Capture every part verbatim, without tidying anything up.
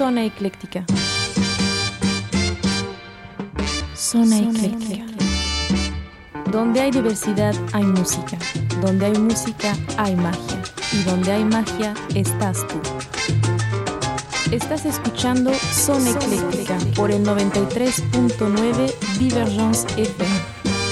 Zona Ecléctica. Zona Ecléctica. Donde hay diversidad hay música. Donde hay música hay magia. Y donde hay magia estás tú. Estás escuchando Zona Ecléctica por el noventa y tres punto nueve Divergence F M.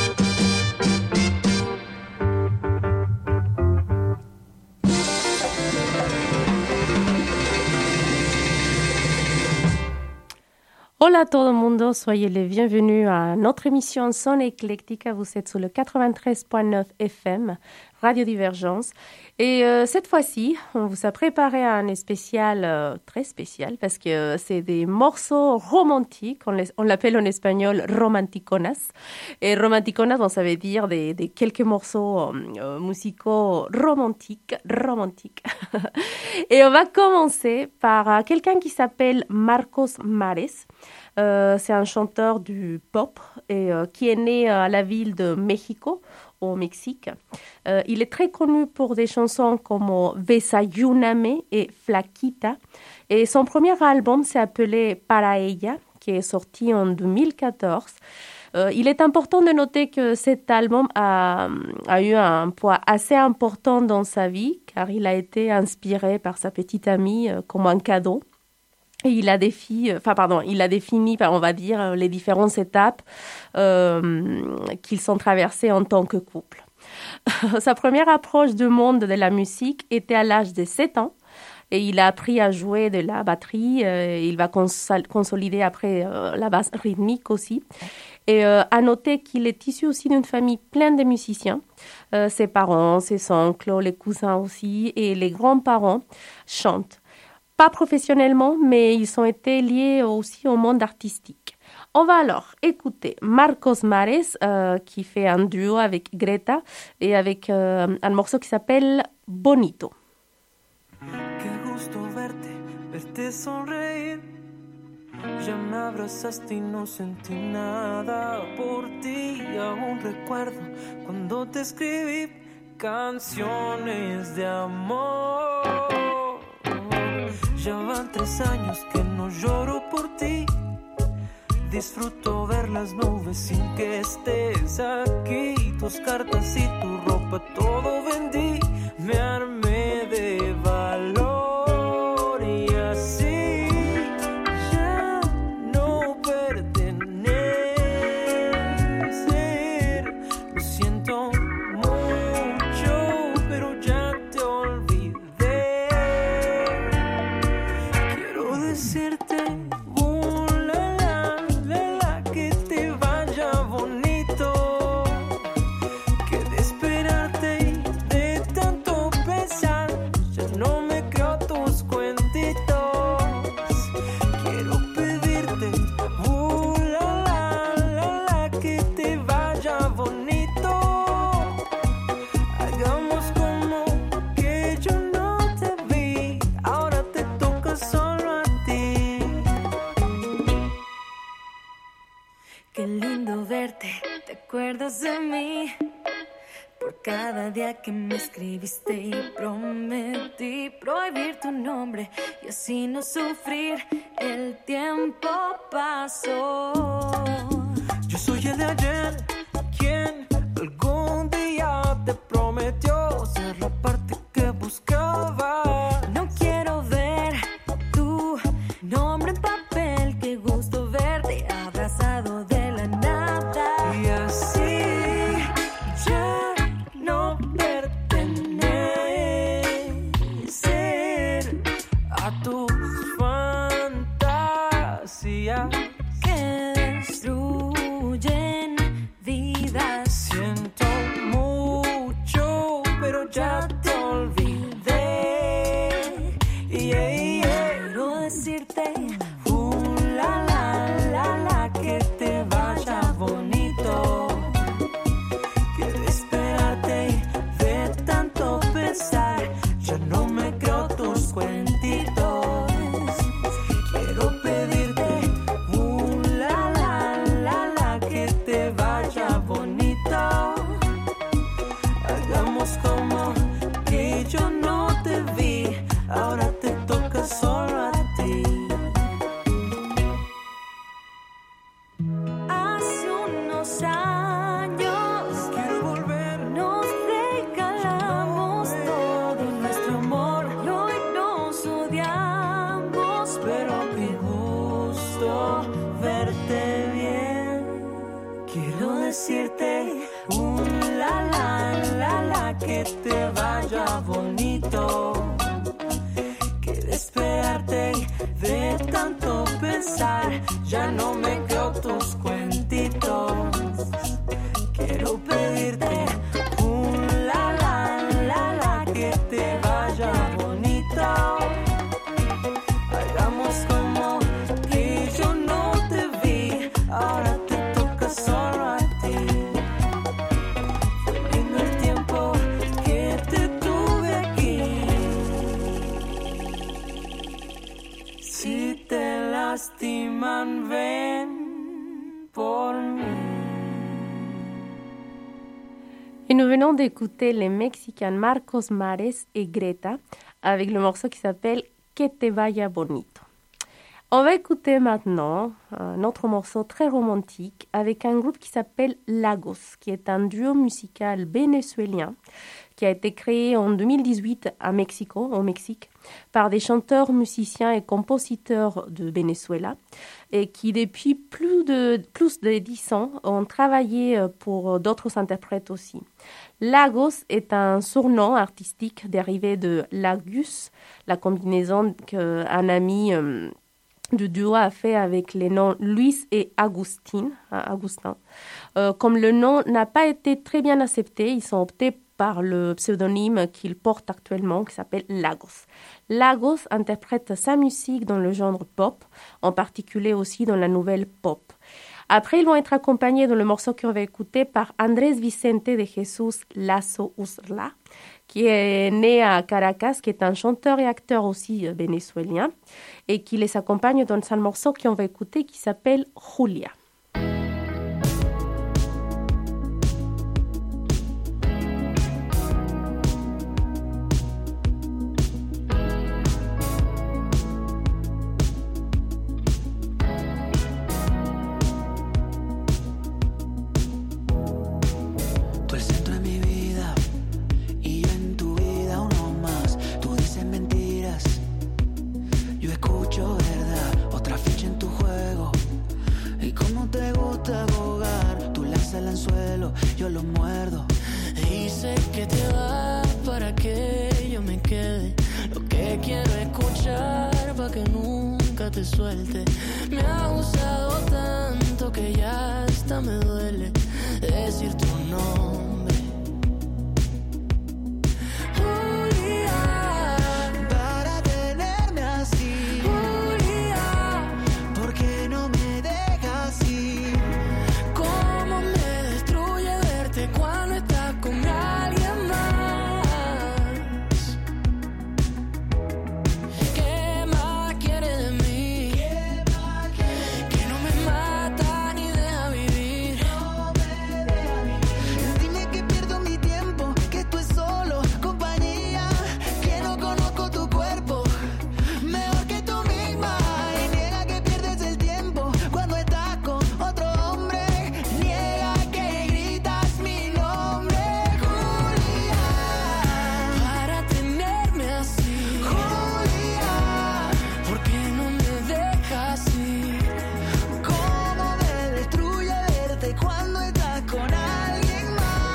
Hola tout le monde, soyez les bienvenus à notre émission Zona Ecléctica. Vous êtes sur le quatre-vingt-treize point neuf F M, Radio Divergence. Et euh, cette fois-ci, on vous a préparé un spécial euh, très spécial parce que euh, c'est des morceaux romantiques. On, les, on l'appelle en espagnol romanticonas. Et romanticonas, bon, ça veut dire des, des quelques morceaux euh, musicaux romantiques. romantiques. Et on va commencer par euh, quelqu'un qui s'appelle Marcos Mares. Euh, c'est un chanteur du pop et euh, qui est né à la ville de Mexico, au Mexique. Euh, il est très connu pour des chansons comme Desayúname et Flaquita. Et son premier album s'est appelé Para Ella, qui est sorti en deux mille quatorze. Euh, il est important de noter que cet album a, a eu un poids assez important dans sa vie, car il a été inspiré par sa petite amie euh, comme un cadeau. Et il a défi, enfin pardon, il a défini, on va dire, les différentes étapes euh, qu'ils sont traversées en tant que couple. Sa première approche du monde de la musique était à l'âge de sept ans et il a appris à jouer de la batterie. Euh, il va cons- consolider après euh, la basse rythmique aussi. Et euh, à noter qu'il est issu aussi d'une famille pleine de musiciens. Euh, ses parents, ses oncles, les cousins aussi et les grands-parents chantent. Pas professionnellement, mais ils ont été liés aussi au monde artistique. On va alors écouter Marcos Mares, euh, qui fait un duo avec Greta, et avec euh, un morceau qui s'appelle Bonito. Qué gusto verte, verte sonreír. Ya me abrazaste y no sentí nada por ti. Aún recuerdo cuando te escribí canciones de amor. Ya van tres años que no lloro por ti. Disfruto ver las nubes sin que estés aquí. Tus cartas y tu ropa, todo vendí. Me armé de valor y así ya no pertenecer. Lo siento mucho, pero ya te olvidé. Decirte, uh, la, la, la, la, que te vaya bonito, que de esperarte y de tanto pensar, ya no me creo tus cuentitos. Quiero pedirte, uh, la, la, la, la, que te vaya bonito. Hagamos como que yo no te vi, ahora te toca solo. Qué lindo verte, ¿te acuerdas de mí? Por cada día que me escribiste y prometí prohibir tu nombre y así no sufrir. El tiempo pasó. Yo soy el de ayer, quien algún día te prometió ser la parte que buscaba. No quiero ver tu nombre en papel, qué gusto verte abrazado de y así ya no pertenecer a tus fantasías que destruyen vidas. Siento mucho, pero ya te olvidé. Yeah, yeah. Quiero decirte, uh, la, la, la, la, que te vaya bonito, que de esperarte y de tanto pensar, ya no me creo tus cuentitos. Quiero pedirte, uh, la, la, la, la, que te vaya bonito. Hagamos como que yo no te vi, ahora te toca solo a ti. te vaya bonito. Que de esperarte y de tanto pensar, ya no me creo tus cuentitos. Quiero pedirte un la la la la, que te vaya bonito. Hagamos como que yo no te vi, ahora te toca solo a ti. Fue lindo el tiempo que te tuve aquí. Si te lastiman, ven por mí. Et nous venons d'écouter les Mexicains Marcos Mares et Greta avec le morceau qui s'appelle Que te vaya bonito. On va écouter maintenant un autre morceau très romantique avec un groupe qui s'appelle Lagos, qui est un duo musical vénézuélien qui a été créé en deux mille dix-huit à Mexico, au Mexique, par des chanteurs, musiciens et compositeurs de Venezuela et qui depuis plus de, plus de dix ans ont travaillé pour d'autres interprètes aussi. Lagos est un surnom artistique dérivé de Lagus, la combinaison qu'un ami euh, du duo a fait avec les noms Luis et Agustin. Agustin. Euh, comme le nom n'a pas été très bien accepté, ils sont optés par le pseudonyme qu'il porte actuellement, qui s'appelle Lagos. Lagos interprète sa musique dans le genre pop, en particulier aussi dans la nouvelle pop. Après, ils vont être accompagnés dans le morceau qu'on va écouter par Andrés Vicente de Jesús Lazo Usla, qui est né à Caracas, qui est un chanteur et acteur aussi vénézuélien, et qui les accompagne dans un morceau qu'on va écouter qui s'appelle Julia. Yo lo muerdo y sé que te vas para que yo me quede. Lo que quiero escuchar para que nunca te suelte. Me ha gustado tanto que ya hasta me duele decir tu nombre. Julia, para tenerme así. Julia, ¿por qué no me dejas ir? Cuando estás con alguien más, ¿qué más quieres de mí? Que no me mata ni deja vivir. Dime que pierdo mi tiempo, que esto es solo compañía, que no conozco tu cuerpo mejor que tú misma. Y niega que pierdes el tiempo cuando estás con otro hombre. Niega que gritas mi nombre, Julia, para tenerme así. Julia, ¿por qué no me dejas ir? ¿Cómo me destruye verte cuando estás con alguien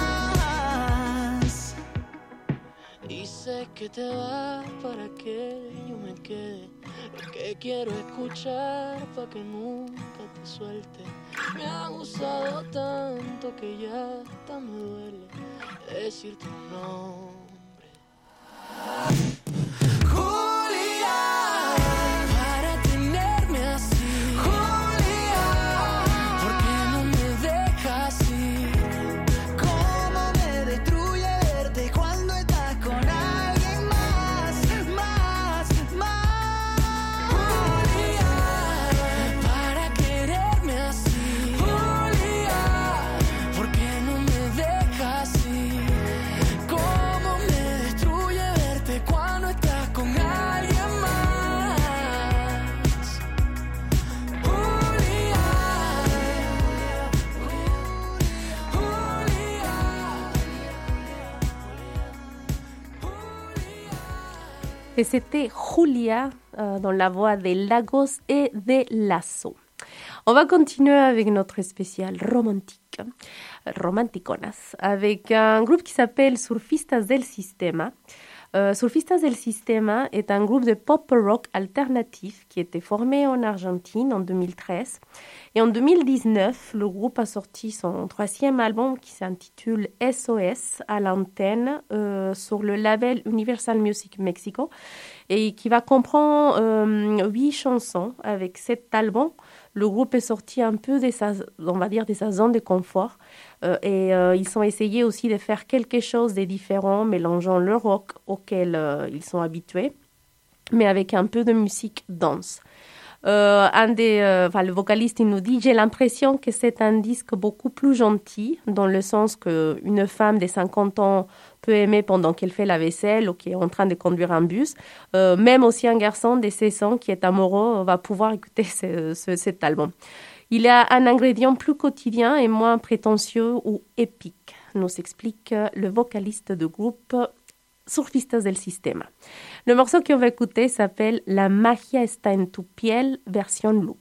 más? Y sé que te vas para que yo me quede. Lo que quiero escuchar para que nunca te suelte. Me ha gustado tanto que ya hasta me duele decir tu nombre. Julia, para tenerme así. Julia, ¿por qué no me dejas ir? ¿Cómo me destruye verte cuando estás con alguien más? Más, más. Julia, para quererme así. Julia, ¿por qué no me dejas ir? ¿Cómo me destruye verte cuando estás con alguien más? Julia, Julia, Et c'était Julia euh, dans la voix de Lagos et de Lazo. On va continuer avec notre spécial romantique, Romanticonas, avec un groupe qui s'appelle Surfistas del Sistema. Euh, Surfistas del Sistema est un groupe de pop rock alternatif qui était formé en Argentine en deux mille treize. Et en deux mille dix-neuf, le groupe a sorti son troisième album qui s'intitule S O S à l'antenne euh, sur le label Universal Music Mexico et qui va comprendre euh, huit chansons. Avec cet album, le groupe est sorti un peu de sa, on va dire, de sa zone de confort euh, et euh, ils ont essayé aussi de faire quelque chose de différent, mélangeant le rock auquel euh, ils sont habitués, mais avec un peu de musique danse. Euh, un des, euh, enfin, le vocaliste il nous dit « J'ai l'impression que c'est un disque beaucoup plus gentil, dans le sens qu'une femme de cinquante ans peut aimer pendant qu'elle fait la vaisselle ou qui est en train de conduire un bus. Euh, même aussi un garçon de seize ans qui est amoureux va pouvoir écouter ce, ce, cet album. Il a un ingrédient plus quotidien et moins prétentieux ou épique », nous explique le vocaliste du groupe Surfistas del Sistema. Le morceau qu'on va écouter s'appelle La magia está en tu piel, version loop.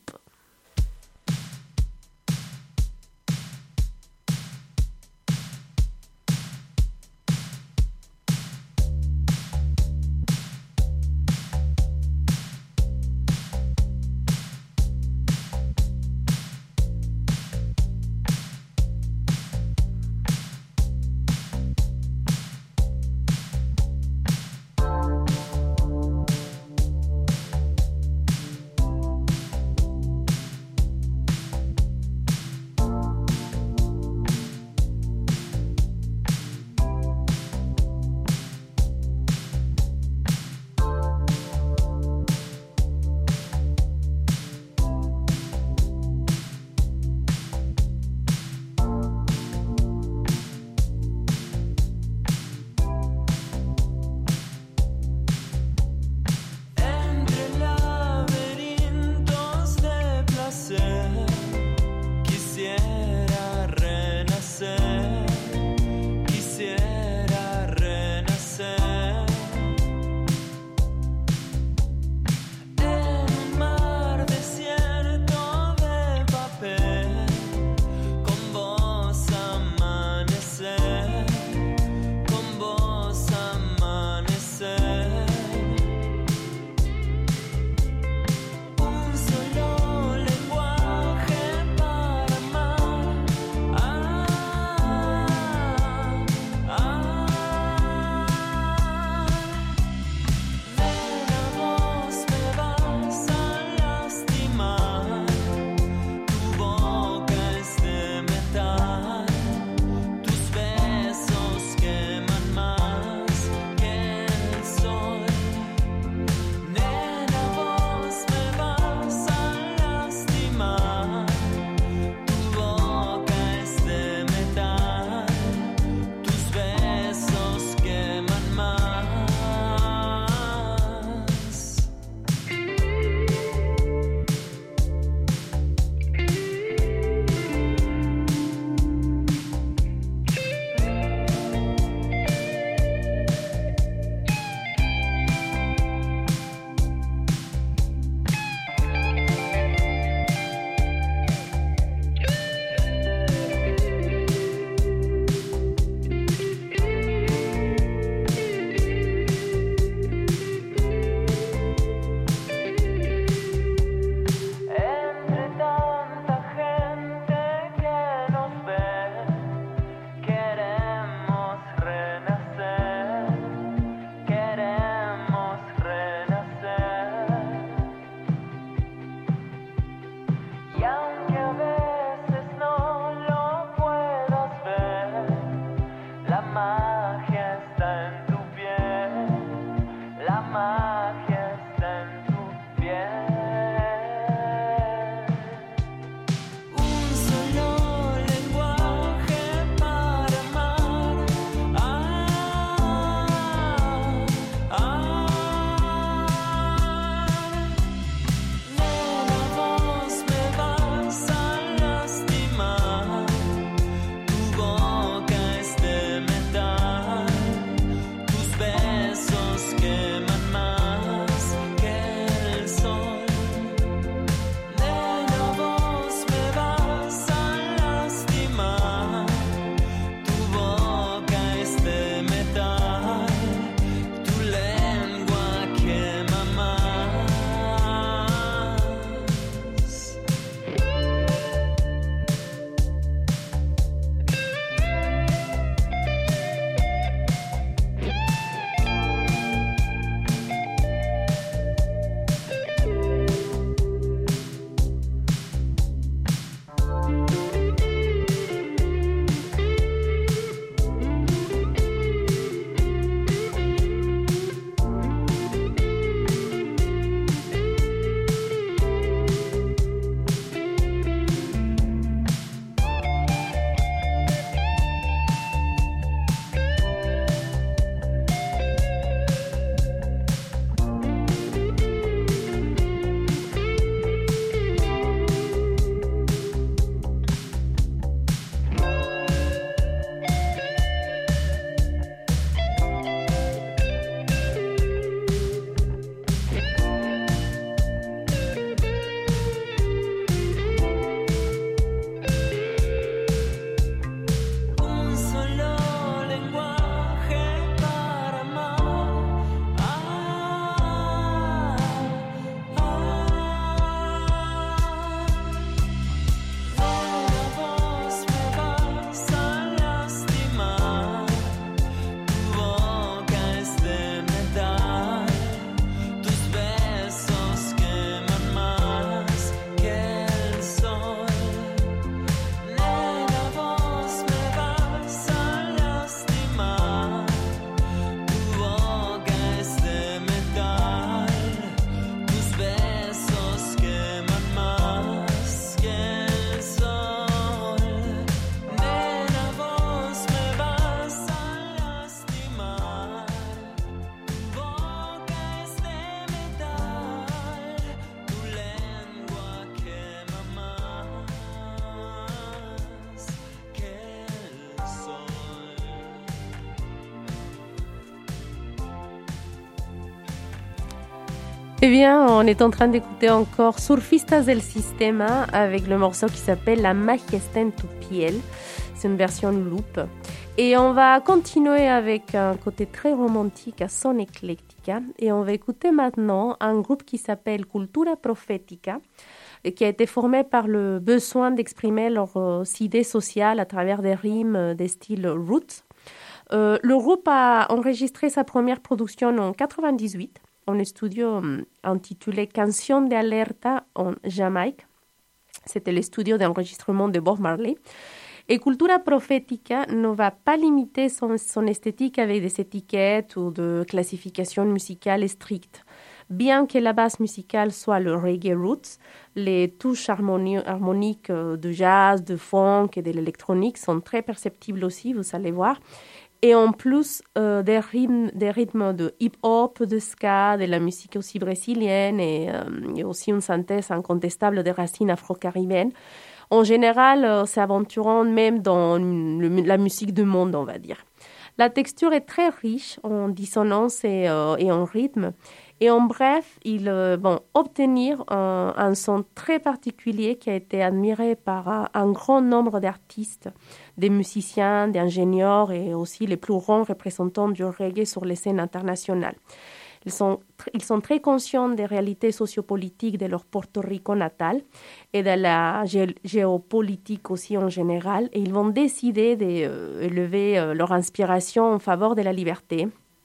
Eh bien, on est en train d'écouter encore Surfistas del Sistema avec le morceau qui s'appelle La Majestad en tu piel. C'est une version loop. Et on va continuer avec un côté très romantique à Son Eclectica. Et on va écouter maintenant un groupe qui s'appelle Cultura Profética, qui a été formé par le besoin d'exprimer leurs idées sociales à travers des rimes des styles roots. Euh, le groupe a enregistré sa première production en quatre-vingt-dix-huit. Un studio um, intitulé Canción de Alerta en Jamaïque. C'était le studio d'enregistrement de Bob Marley. Et Cultura Profética ne va pas limiter son, son esthétique avec des étiquettes ou de classification musicale stricte. Bien que la base musicale soit le reggae roots, les touches harmoni- harmoniques de jazz, de funk et de l'électronique sont très perceptibles aussi, vous allez voir. Et en plus, euh, des, rythmes, des rythmes de hip-hop, de ska, de la musique aussi brésilienne et, euh, et aussi une synthèse incontestable des racines afro-caribéennes. En général, euh, s'aventurant même dans le, la musique du monde, on va dire. La texture est très riche en dissonance et, euh, et en rythme. Et en bref, ils euh, vont obtenir un, un son très particulier qui a été admiré par un, un grand nombre d'artistes, des musiciens, d'ingénieurs et aussi les plus grands représentants du reggae sur les scènes internationales. Ils sont, ils sont très conscients des réalités sociopolitiques de leur Porto Rico natal et de la gé- géopolitique aussi en général. Et ils vont décider d'élever euh, euh, leur inspiration en faveur de la liberté,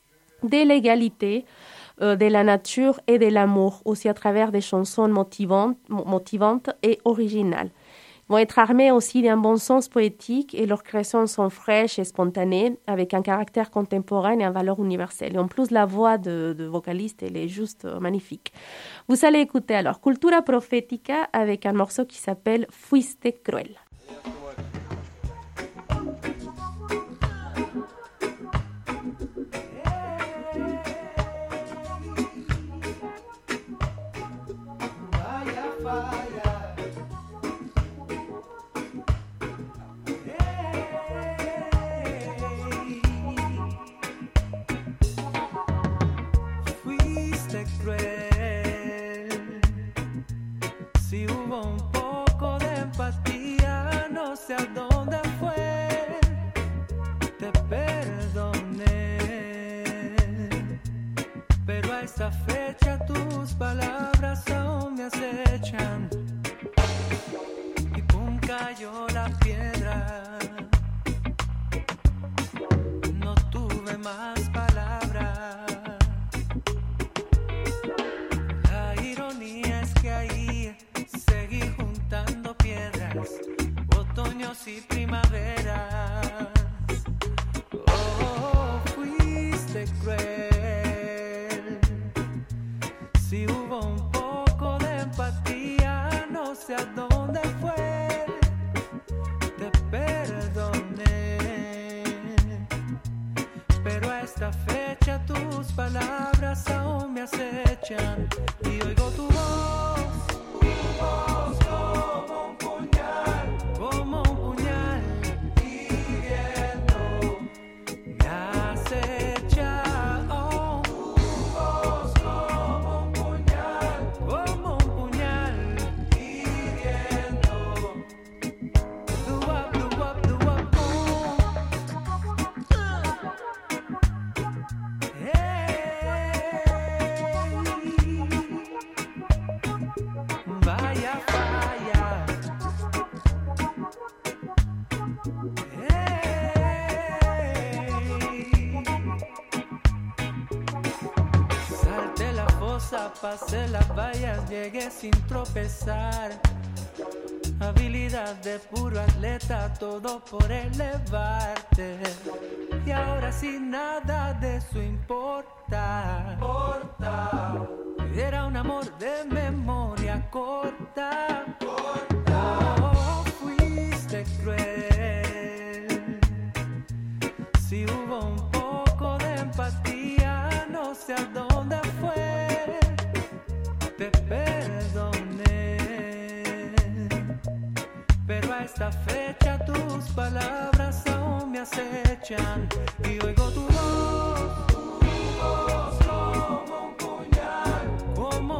de l'égalité, euh, de la nature et de l'amour, aussi à travers des chansons motivantes, motivantes et originales. Ils vont être armés aussi d'un bon sens poétique et leurs créations sont fraîches et spontanées avec un caractère contemporain et une valeur universelle. Et en plus, la voix de, de vocaliste, elle est juste euh, magnifique. Vous allez écouter alors Cultura Profética avec un morceau qui s'appelle Fuiste Cruel. Esta fecha tus palabras aún me acechan y pum cayó la piedra. No tuve más palabras. La ironía es que ahí seguí juntando piedras, otoños y primaveras. Oh, fuiste cruel. Si hubo un poco de empatía, no sé a dónde fue, te perdoné. Pero a esta fecha tus palabras aún me acechan y oigo tu voz, tu voz como un puñal, como un puñal, hiriendo, me acecha. Pasé las vallas, llegué sin tropezar. Habilidad de puro atleta, todo por elevarte. Y ahora sin nada de eso importa. importa. Era un amor de memoria corta. corta. Oh, fuiste cruel. Si hubo un poco de empatía, no sé a dónde fue. Te perdoné, pero a esta fecha tus palabras aún me acechan y oigo tu voz, tu voz como un puñal, como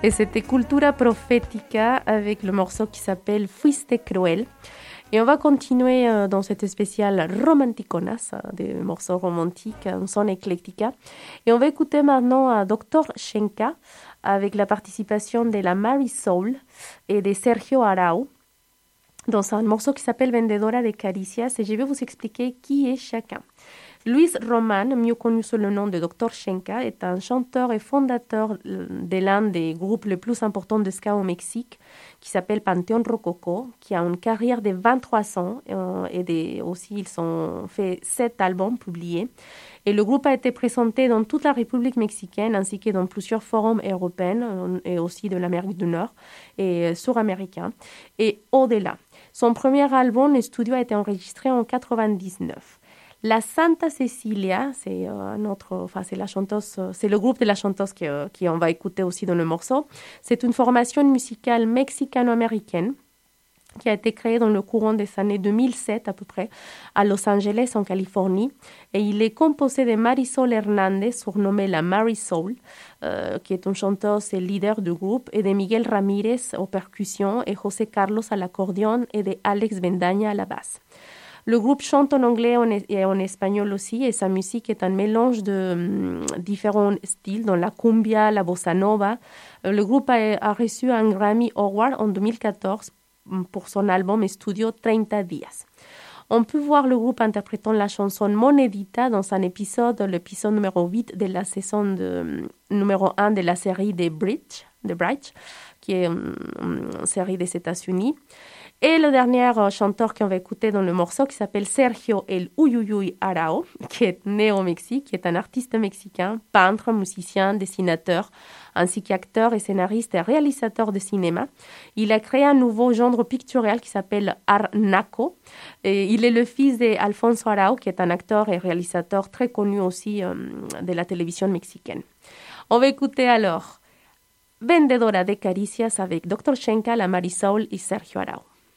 Et c'était Cultura Profética avec le morceau qui s'appelle Fuiste Cruel. Et on va continuer euh, dans cette spéciale romanticonas, euh, des morceaux romantiques, en son éclectica. Et on va écouter maintenant à docteur Schenka avec la participation de la Mary Soul et de Sergio Arau dans un morceau qui s'appelle Vendedora de Caricias. Et je vais vous expliquer qui est chacun. Luis Roman, mieux connu sous le nom de docteur Schenka, est un chanteur et fondateur de l'un des groupes les plus importants de ska au Mexique, qui s'appelle Panteón Rococó, qui a une carrière de vingt-trois ans euh, et des, aussi ils ont fait sept albums publiés. Et le groupe a été présenté dans toute la République mexicaine ainsi que dans plusieurs forums européens euh, et aussi de l'Amérique du Nord et euh, sur-américain et au-delà. Son premier album, le studio, a été enregistré en quatre-vingt-dix-neuf. La Santa Cecilia, c'est euh, notre, enfin c'est la chanteuse, c'est le groupe de la chanteuse qui, euh, qui on va écouter aussi dans le morceau. C'est une formation musicale mexicano-américaine qui a été créée dans le courant des années deux mille sept à peu près à Los Angeles en Californie, et il est composé de Marisol Hernández, surnommée la Mary Soul, euh, qui est une chanteuse et leader du groupe, et de Miguel Ramírez aux percussions et José Carlos à l'accordéon et de Alex Bendaña à la basse. Le groupe chante en anglais et en espagnol aussi, et sa musique est un mélange de um, différents styles, dans la cumbia, la bossa nova. Le groupe a, a reçu un Grammy Award en deux mille quatorze pour son album studio treinta días. On peut voir le groupe interprétant la chanson Monedita dans un épisode, l'épisode numéro huit de la saison de, numéro un de la série The Bridge, The Bridge, qui est une, une série des États-Unis. Et le dernier euh, chanteur qu'on va écouter dans le morceau, qui s'appelle Sergio El Uyuyuy Arau, qui est né au Mexique, qui est un artiste mexicain, peintre, musicien, dessinateur, ainsi qu'acteur et scénariste et réalisateur de cinéma. Il a créé un nouveau genre pictural qui s'appelle Art Naco. Et il est le fils d'Alfonso Arau, qui est un acteur et réalisateur très connu aussi euh, de la télévision mexicaine. On va écouter alors Vendedora de Caricias avec docteur Schenka, la Marisol et Sergio Arau.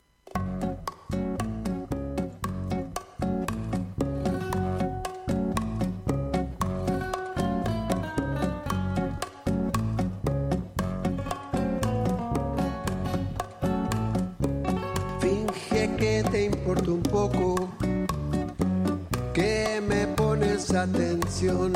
Que te importa un poco, que me pones atención.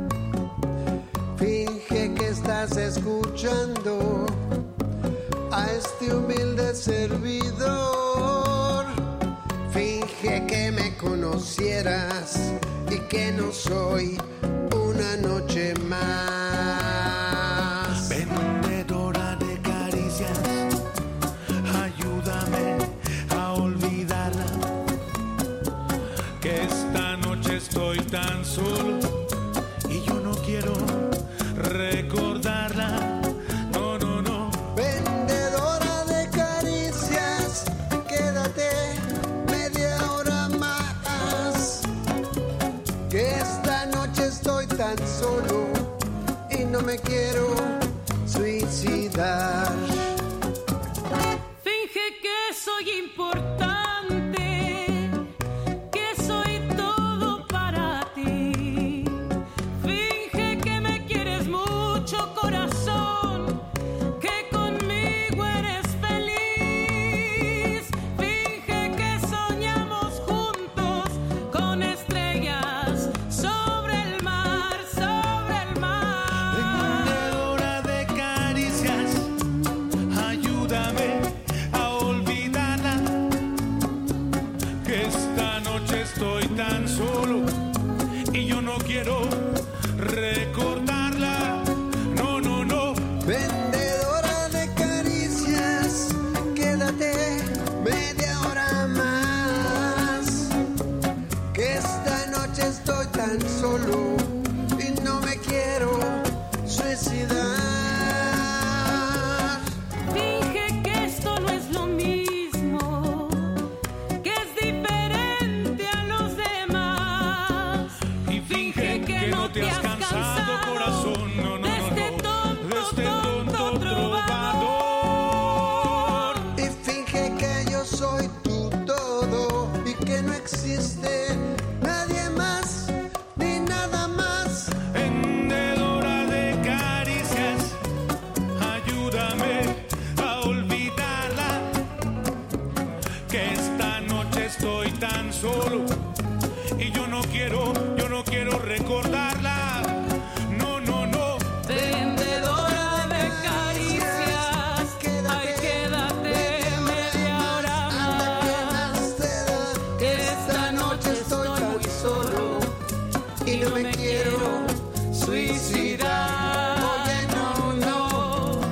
Finge que estás escuchando a este humilde servidor. Finge que me conocieras y que no soy una noche más. Vendedora de caricias, ayúdame a olvidarla, que esta noche estoy tan solo y yo no quiero recordarla. No, no, no. Vendedora de caricias, quédate media hora más, que esta noche estoy tan solo y no me quiero suicidar. Soy importante, que soy todo para ti. Finge que me quieres mucho, corazón, que conmigo eres feliz. Finge que soñamos juntos con estrellas sobre el mar, sobre el mar. Vendedora de caricias, ayúdame. Estoy tan solo y yo no quiero recordarla. No, no, no. Vendedora de caricias, quédate media hora más, que esta noche estoy tan solo y no me quiero suicidar. Dije que esto no es lo mismo, que es diferente a los demás. Y finge que no te has cansado, corazón, no, no, no, no, de este tonto trovador. Y finge que yo soy tu todo y que no existe nadie más ni nada más. Vendedora de caricias, ayúdame. y no me quiero suicidar. Oye, no, no.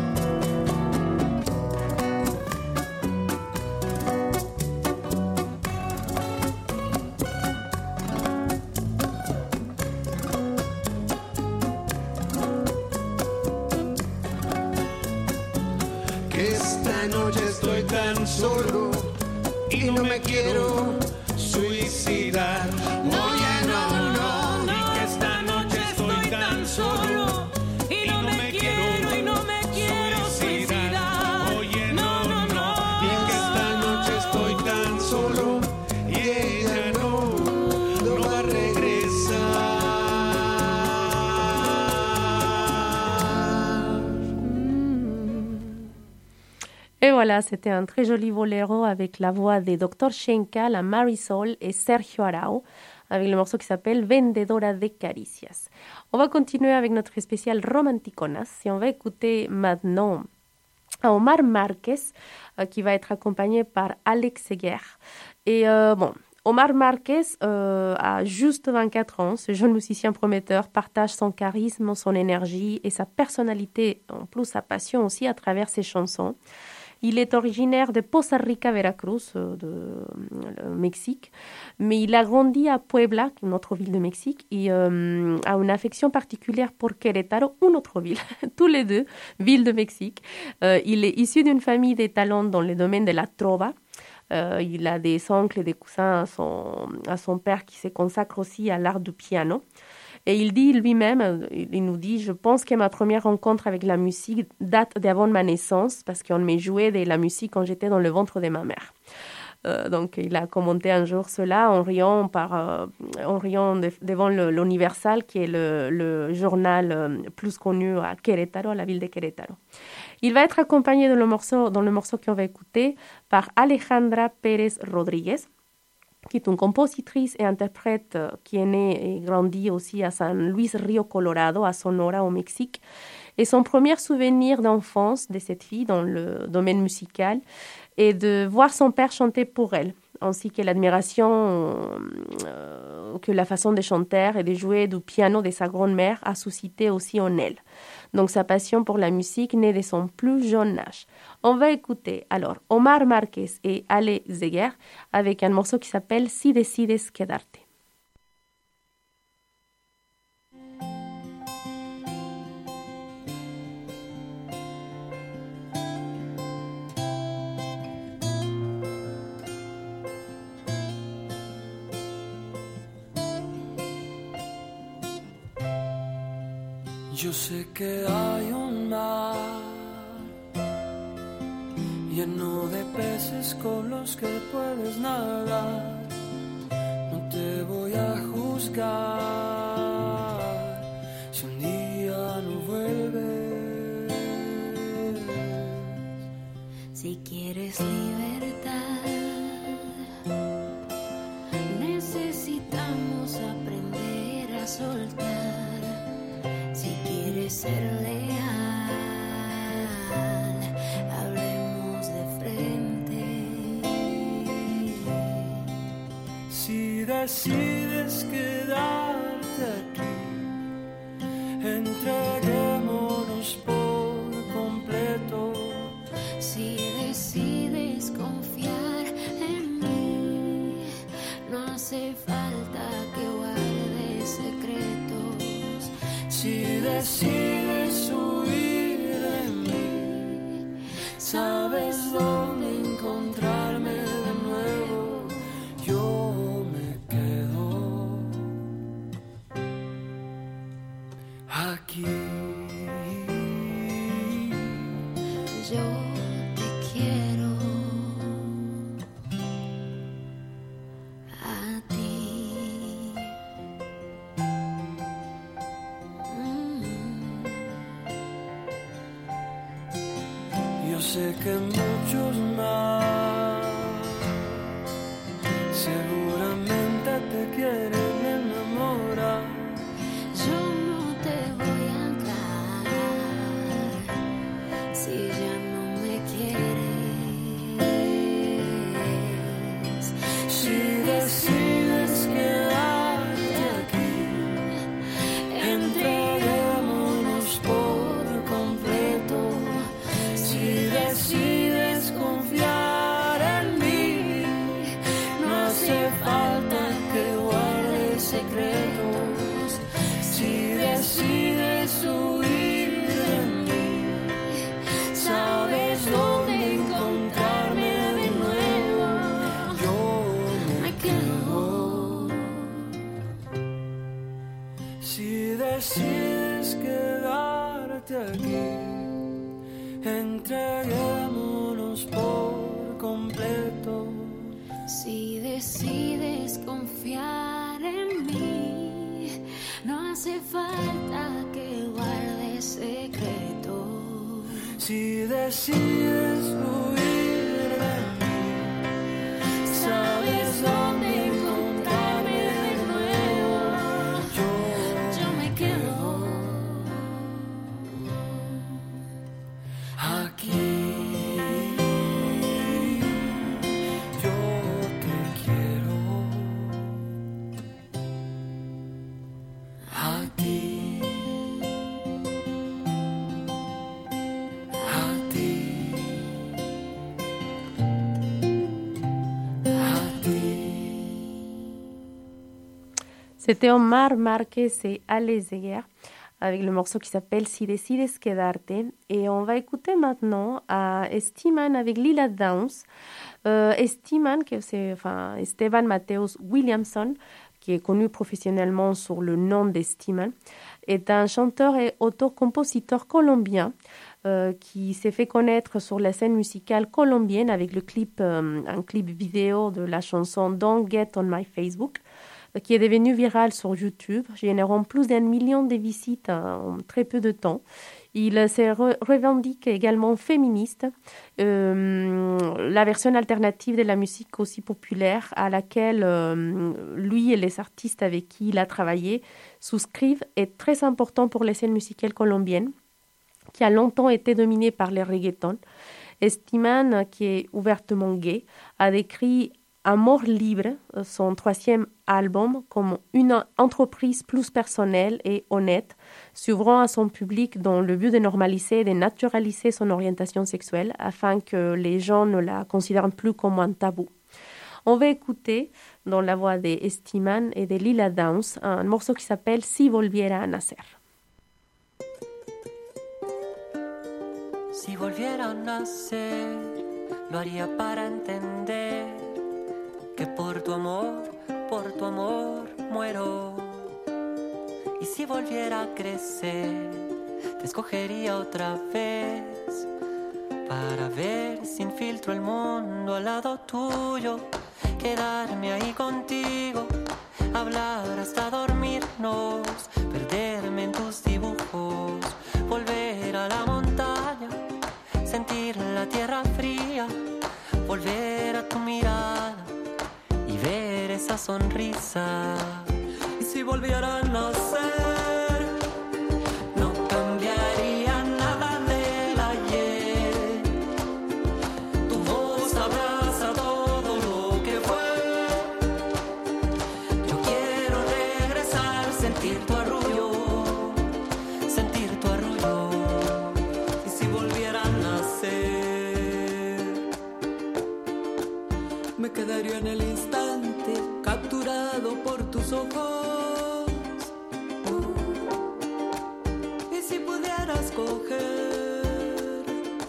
Que esta noche estoy tan solo y no me quiero suicidar. Oye, no, no. Y que esta noche estoy tan solo y no me quiero, y no me quiero suicidar. Oye, no, no, no. Y que esta noche estoy tan solo y ella no, no va a regresar. Et voilà, c'était un très joli boléro avec la voix des docteurs Schenka, la Marisol et Sergio Arau, avec le morceau qui s'appelle Vendedora de Caricias. On va continuer avec notre spécial Romanticonas et on va écouter maintenant à Omar Marquez, euh, qui va être accompagné par Alex Seger. Et euh, bon, Omar Marquez euh, a juste vingt-quatre ans. Ce jeune musicien prometteur partage son charisme, son énergie et sa personnalité, en plus sa passion aussi à travers ses chansons. Il est originaire de Poza Rica, Veracruz, euh, de euh, Mexique, mais il a grandi à Puebla, une autre ville de Mexique, et euh, a une affection particulière pour Querétaro, une autre ville, tous les deux, villes de Mexique. Euh, il est issu d'une famille de talents dans le domaine de la trova. Euh, il a des oncles et des cousins à son, à son père qui se consacre aussi à l'art du piano. Et il dit lui-même, il nous dit, je pense que ma première rencontre avec la musique date d'avant ma naissance parce qu'on me jouait de la musique quand j'étais dans le ventre de ma mère. Euh, donc il a commenté un jour cela en riant, par, euh, en riant de, devant le, l'Universal, qui est le, le journal euh, plus connu à Querétaro, à la ville de Querétaro. Il va être accompagné dans le morceau, dans le morceau qu'on va écouter par Alejandra Pérez Rodríguez, qui est une compositrice et interprète euh, qui est née et grandie aussi à San Luis Río Colorado, à Sonora, au Mexique. Et son premier souvenir d'enfance de cette fille dans le domaine musical est de voir son père chanter pour elle, ainsi que l'admiration euh, que la façon de chanter et de jouer du piano de sa grand-mère a suscité aussi en elle. Donc sa passion pour la musique naît de son plus jeune âge. On va écouter alors Omar Marquez et Ale Seger avec un morceau qui s'appelle Si decides quedarte. Yo sé que hay un mar lleno de peces con los que puedes nadar. No te voy a juzgar si un día no vuelves. Si quieres libertad, necesitamos aprender a soltar. Si quieres ser leal, hablemos de frente. Si decides quedarte aquí, entreguémonos por completo. Si decides confiar en mí, no hace falta que guardes secretos. Si decides huir de mí, sabes dónde encontrarme de nuevo. Yo me quedo aquí. Yo te quiero a ti. Yo sé que muchos más seguramente te quieren enamorar. Yo no te voy a entrar si ya no me quieres. Si decides quedarte aquí, Si decides quedarte aquí, entreguémonos por completo. Si decides confiar en mí, no hace falta que guardes secreto. Si decides huir de mí, sabes dónde encontrarme de nuevo. Yo, Yo me quedo aquí. Yo te quiero a ti. A ti. A ti. C'était Omar Marquez et Alezeguer avec le morceau qui s'appelle Si decides quedarte. Et on va écouter maintenant à Estiman avec Lila Downs. Euh, Estiman, que c'est enfin, Esteban Mateos Williamson, qui est connu professionnellement sous le nom d'Estiman, est un chanteur et auteur-compositeur colombien euh, qui s'est fait connaître sur la scène musicale colombienne avec le clip, euh, un clip vidéo de la chanson Don't Get on My Facebook, qui est devenu viral sur YouTube, générant plus d'un million de visites en très peu de temps. Il se re- revendique également féministe, euh, la version alternative de la musique aussi populaire à laquelle euh, lui et les artistes avec qui il a travaillé souscrivent est très important pour les scènes musicales colombiennes, qui a longtemps été dominée par les reggaetons. Estiman, qui est ouvertement gay, a décrit Amor Libre, son troisième album, comme une entreprise plus personnelle et honnête, s'ouvrant à son public dans le but de normaliser et de naturaliser son orientation sexuelle afin que les gens ne la considèrent plus comme un tabou. On va écouter, dans la voix de Estiman et de Lila Downs, un morceau qui s'appelle Si volviera a nacer. Si volviera a nacer, lo haría para entender que por tu amor, por tu amor muero. Y si volviera a crecer, te escogería otra vez para ver sin filtro el mundo al lado tuyo, quedarme ahí contigo, hablar hasta dormirnos, perderme en tus dibujos, volver a la montaña, sentir la tierra fría, volver a tu mirada y ver esa sonrisa. Y si volviera a nacer, no cambiaría nada del ayer. Tu voz abraza todo lo que fue. Yo quiero regresar, sentir tu arrullo, sentir tu arrullo. Y si volviera a nacer, me quedaría en el instante capturado por tus ojos. Uh, y si pudiera escoger,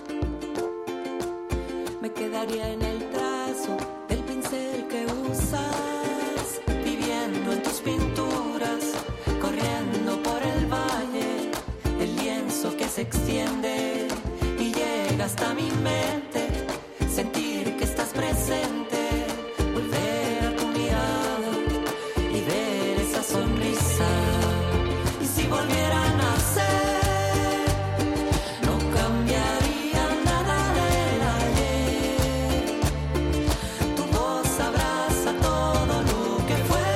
me quedaría en el trazo del pincel que usas, viviendo en tus pinturas, corriendo por el valle, el lienzo que se extiende y llega hasta mi mente, sentir que estás presente, volver a tu mirada y ver esa sonrisa. Y si volviera a nacer, no cambiaría nada del ayer. Tu voz abraza todo lo que fue.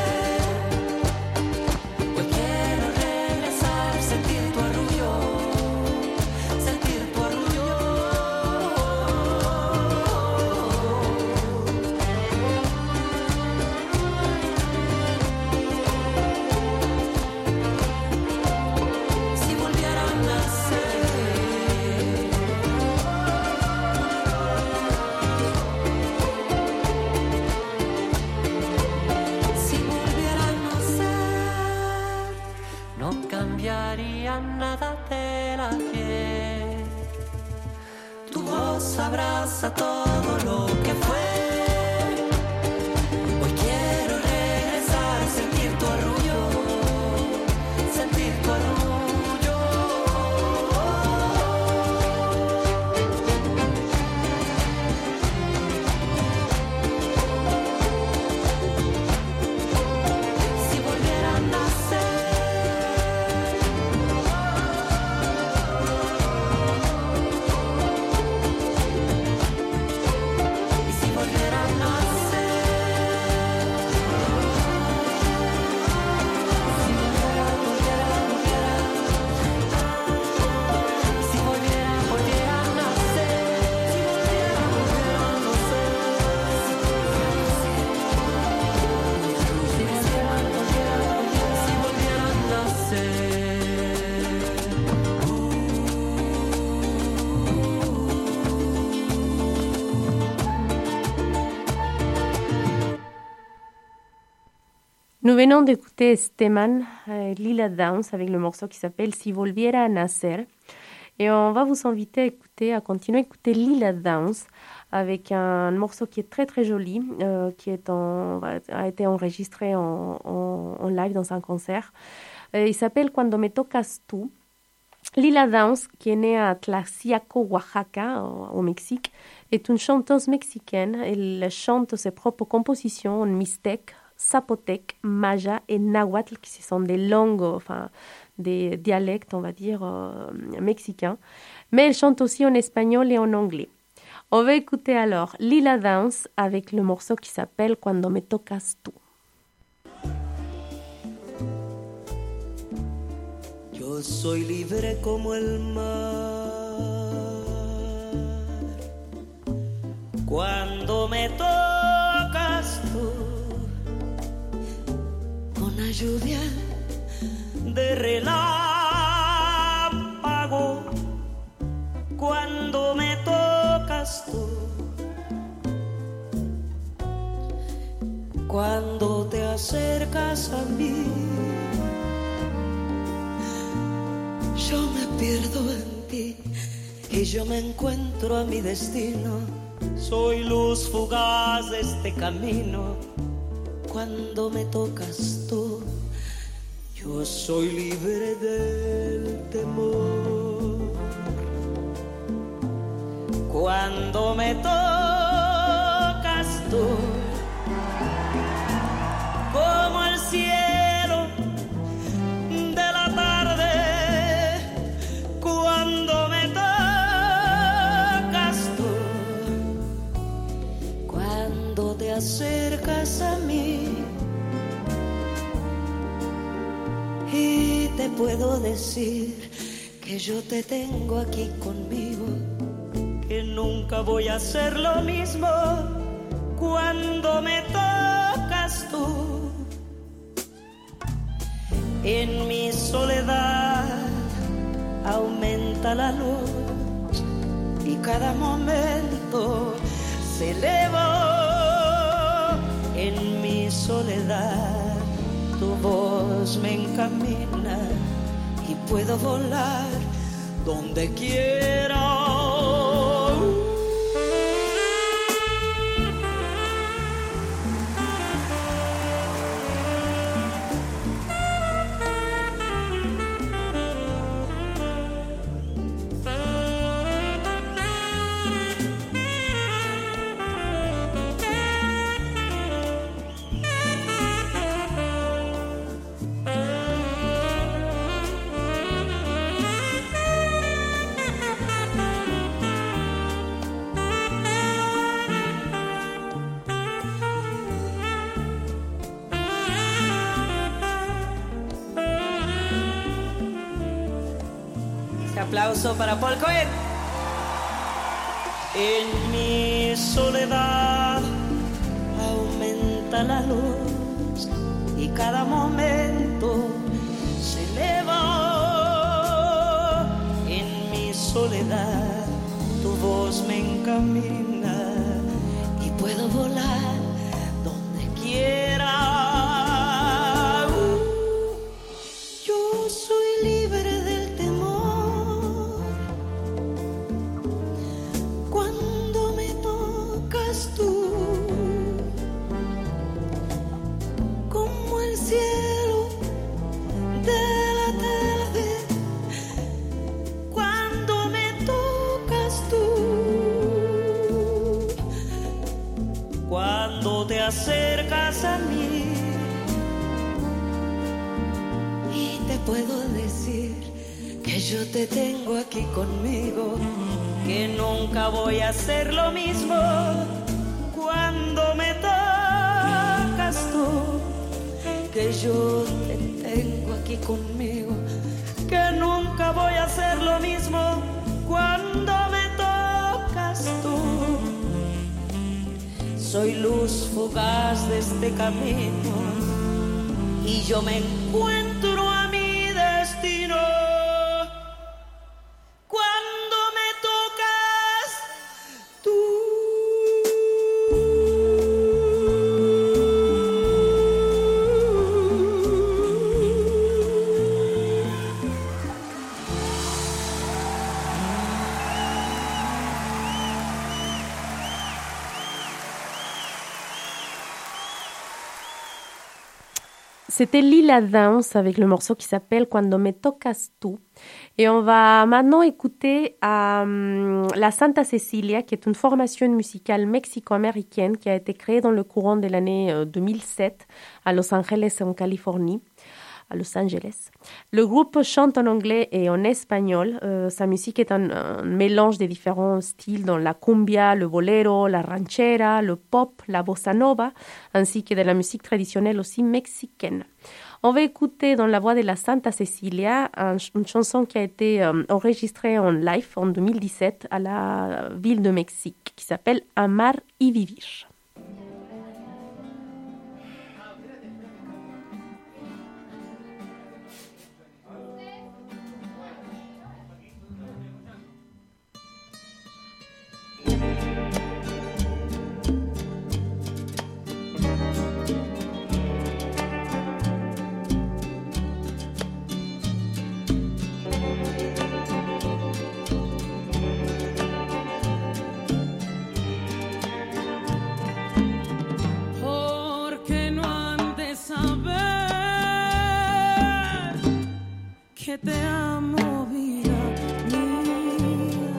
Hoy quiero regresar, sentir tu arrullo, sentir tu arrullo. Si volviera a nacer, si volviera a nacer, no cambiaría nada del ayer. Tu voz abraza todo lo que fue. Hoy quiero regresar, sentir tu arrullo, Nous venons d'écouter Steman, euh, Lila Downs, avec le morceau qui s'appelle Si volviera a nacer. Et on va vous inviter à écouter, à continuer à écouter Lila Downs avec un morceau qui est très très joli, euh, qui est en, a été enregistré en, en, en live dans un concert. Euh, il s'appelle Cuando me tocas tú. Lila Downs, qui est née à Tlaxiaco, Oaxaca, au, au Mexique, est une chanteuse mexicaine. Elle chante ses propres compositions en mixtèque, zapotèque, maya et nahuatl, qui sont des langues, enfin des dialectes, on va dire, euh, mexicains. Mais elle chante aussi en espagnol et en anglais. On va écouter alors Lila Downs avec le morceau qui s'appelle Cuando me tocas tú. Yo soy libre como el mar. Cuando me tocas tú, con la lluvia de relámpago. Cuando me tocas tú, cuando te acercas a mí, yo me pierdo en ti y yo me encuentro a mi destino. Soy luz fugaz de este camino. Cuando me tocas tú, yo soy libre del temor. Cuando me tocas tú, como el cielo de la tarde. Cuando me tocas tú, cuando te acercas a mí, y te puedo decir que yo te tengo aquí conmigo, que nunca voy a hacer lo mismo. Cuando me tocas tú, en mi soledad aumenta la luz y cada momento se eleva. En mi soledad tu voz me encamina y puedo volar donde quiera. Aplauso para Paul Cohen. En mi soledad aumenta la luz y cada momento se eleva. En mi soledad tu voz me encamina y puedo volar donde quiera. Yo soy libre del tú, como el cielo de la tarde. Cuando me tocas tú, cuando te acercas a mí, y te puedo decir que yo te tengo aquí conmigo, que nunca voy a hacer lo mismo. Cuando me tocas tú, que yo te tengo aquí conmigo, que nunca voy a hacer lo mismo. Cuando me tocas tú, soy luz fugaz de este camino y yo me encuentro a mi destino. C'était Lila Downs avec le morceau qui s'appelle Cuando me tocas tú. Et on va maintenant écouter euh, la Santa Cecilia, qui est une formation musicale mexico-américaine qui a été créée dans le courant de l'année euh, deux mille sept à Los Angeles, en Californie. À Los Angeles. Le groupe chante en anglais et en espagnol. Euh, sa musique est un, un mélange des différents styles, dans la cumbia, le bolero, la ranchera, le pop, la bossa nova, ainsi que de la musique traditionnelle aussi mexicaine. On va écouter dans la voix de la Santa Cecilia un, une chanson qui a été euh, enregistrée en live en deux mille dix-sept à la ville de Mexique, qui s'appelle Amar y Vivir. Que te amo, vida mía,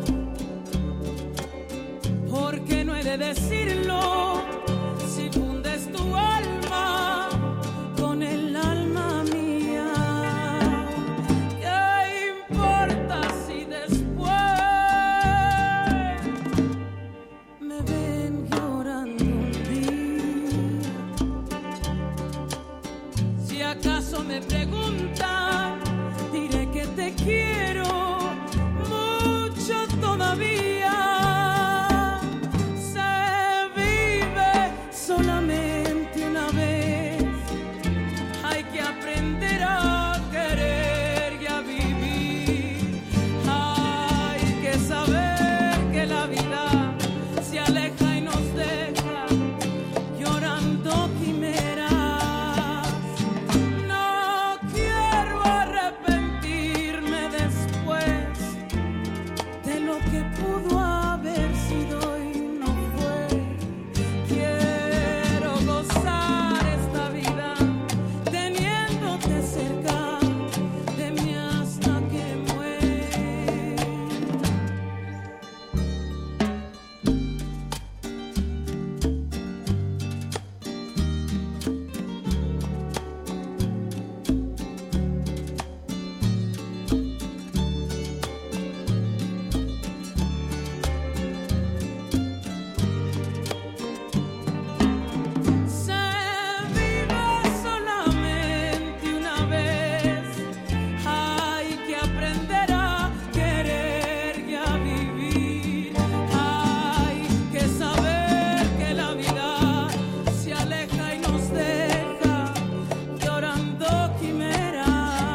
porque no he de decirlo si fundes tu alma con el alma mía. ¿Qué importa si después me ven llorando un día? Si acaso me preguntan, diré que te quiero mucho todavía. Se vive solamente una vez. Hay que aprender a querer y a vivir. Hay que saber que la vida se aleja y nos deja llorando quimeras. No quiero arrepentirme después de lo que pudo haber sido y no fue. Quiero gozar esta vida teniéndote cerca de mí hasta que muera. Se vive solamente una vez. Hay que aprender a querer y a vivir. Hay que saber que la vida se aleja y nos deja llorando quimeras.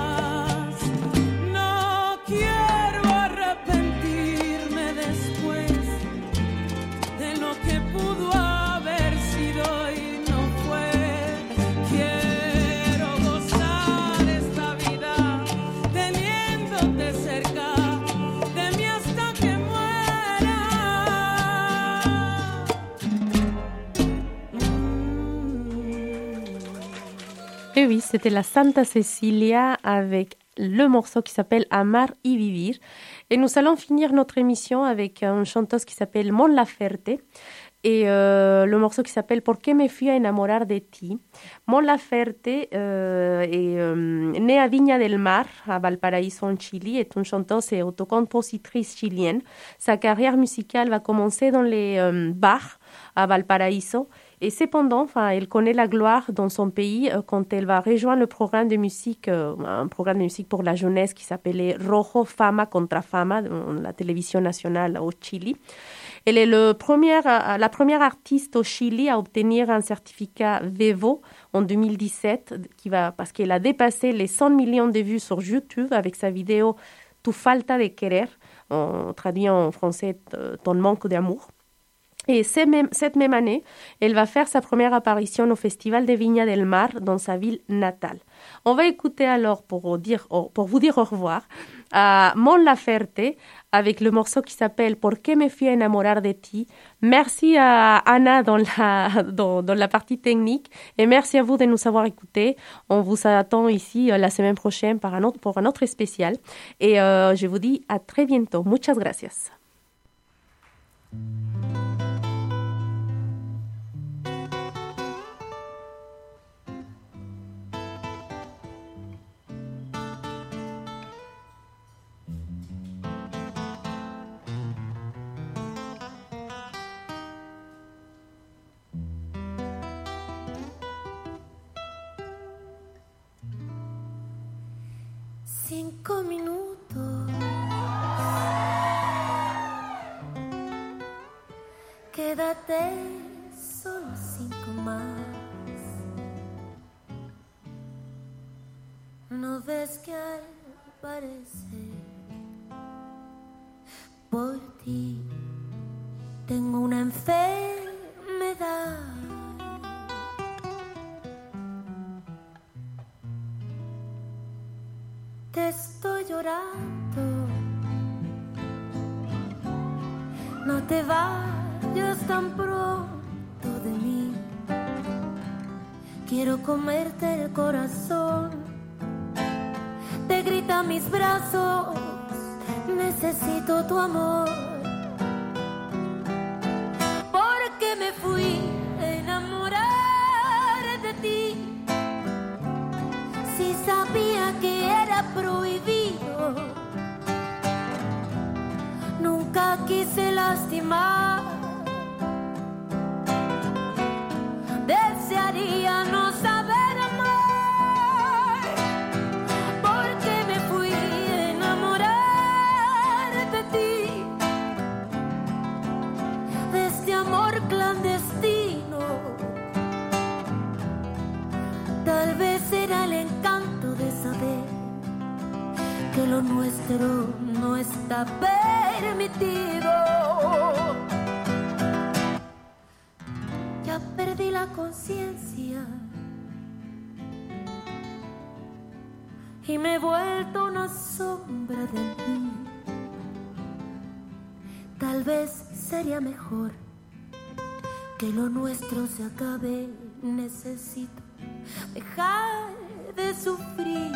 No quiero arrepentirme después de lo que pudo haber sido y no fue. Quiero gozar esta vida teniéndote cerca de mí hasta que muera. Et oui, c'était la Santa Cecilia avec le morceau qui s'appelle Amar y Vivir. Et nous allons finir notre émission avec une chanteuse qui s'appelle Mon Laferte et euh, le morceau qui s'appelle ¿Por qué me fui a enamorar de ti? Mon Laferte euh, est euh, née à Viña del Mar, à Valparaíso en Chili, est une chanteuse et autocompositrice chilienne. Sa carrière musicale va commencer dans les euh, bars à Valparaíso. Et cependant, enfin, elle connaît la gloire dans son pays euh, quand elle va rejoindre le programme de musique, euh, un programme de musique pour la jeunesse qui s'appelait Rojo Fama Contra Fama, dans la télévision nationale au Chili. Elle est le premier, la première artiste au Chili à obtenir un certificat Vevo en deux mille dix-sept, qui va, parce qu'elle a dépassé les cent millions de vues sur YouTube avec sa vidéo Tu falta de querer, en traduit en français Ton manque d'amour. Et cette même année, elle va faire sa première apparition au Festival de Viña del Mar dans sa ville natale. On va écouter alors, pour, dire, pour vous dire au revoir, à Mon Laferte avec le morceau qui s'appelle ¿Por qué me fui a enamorar de ti? Merci à Anna dans la, dans, dans la partie technique et merci à vous de nous avoir écoutés. On vous attend ici la semaine prochaine pour un autre, pour un autre spécial. Et euh, je vous dis à très bientôt. Muchas gracias. Cinco minutos. Quédate solo cinco más. ¿No ves que al parecer por ti tengo una enfermedad? Te estoy llorando, no te vayas tan pronto de mí. Quiero comerte el corazón, te gritan mis brazos, necesito tu amor. Porque me fui a enamorar de ti, si sabía que era prohibido. Nunca quise lastimar, desearía no saber amar. Porque me fui a enamorar de ti, de este amor clandestino. Tal vez era el encanto de saber que lo nuestro no está permitido. Ya perdí la conciencia y me he vuelto una sombra de mí. Tal vez sería mejor que lo nuestro se acabe. Necesito dejar de sufrir.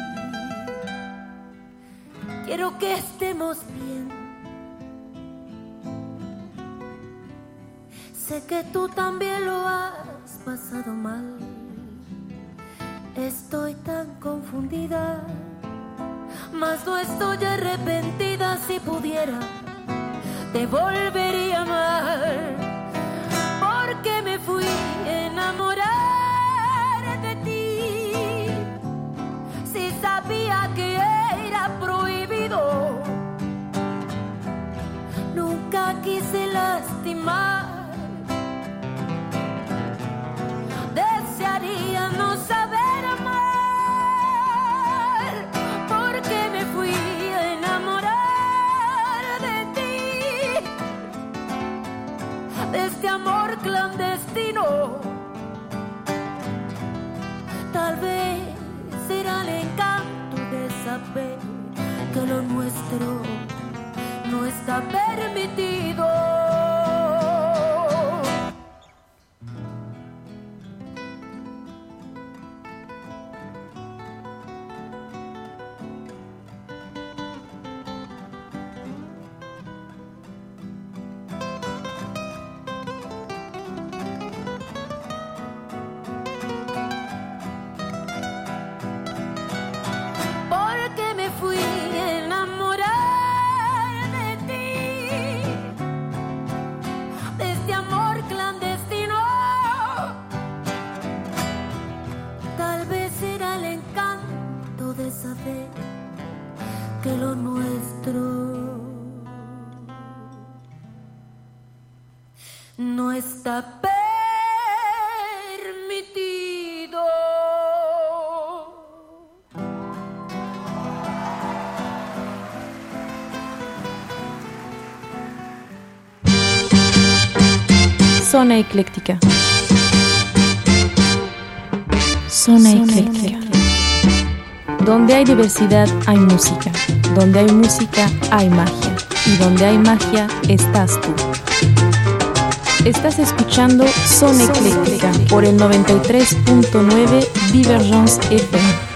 Quiero que estemos bien. Sé que tú también lo has pasado mal. Estoy tan confundida, mas no estoy arrepentida. Si pudiera, te volvería a amar. Porque me fui a enamorar de ti, si sabía que era prohibido. Nunca quise lastimar, desearía no saber amar. Porque me fui a enamorar de ti, de este amor clandestino. Tal vez será el encanto de saber que lo nuestro no está permitido. Que lo nuestro no está permitido. Zona Ecléctica. Zona Ecléctica. Donde hay diversidad hay música. Donde hay música hay magia. Y donde hay magia estás tú. Estás escuchando Zona Ecléctica por el noventa y tres punto nueve Divergence F M.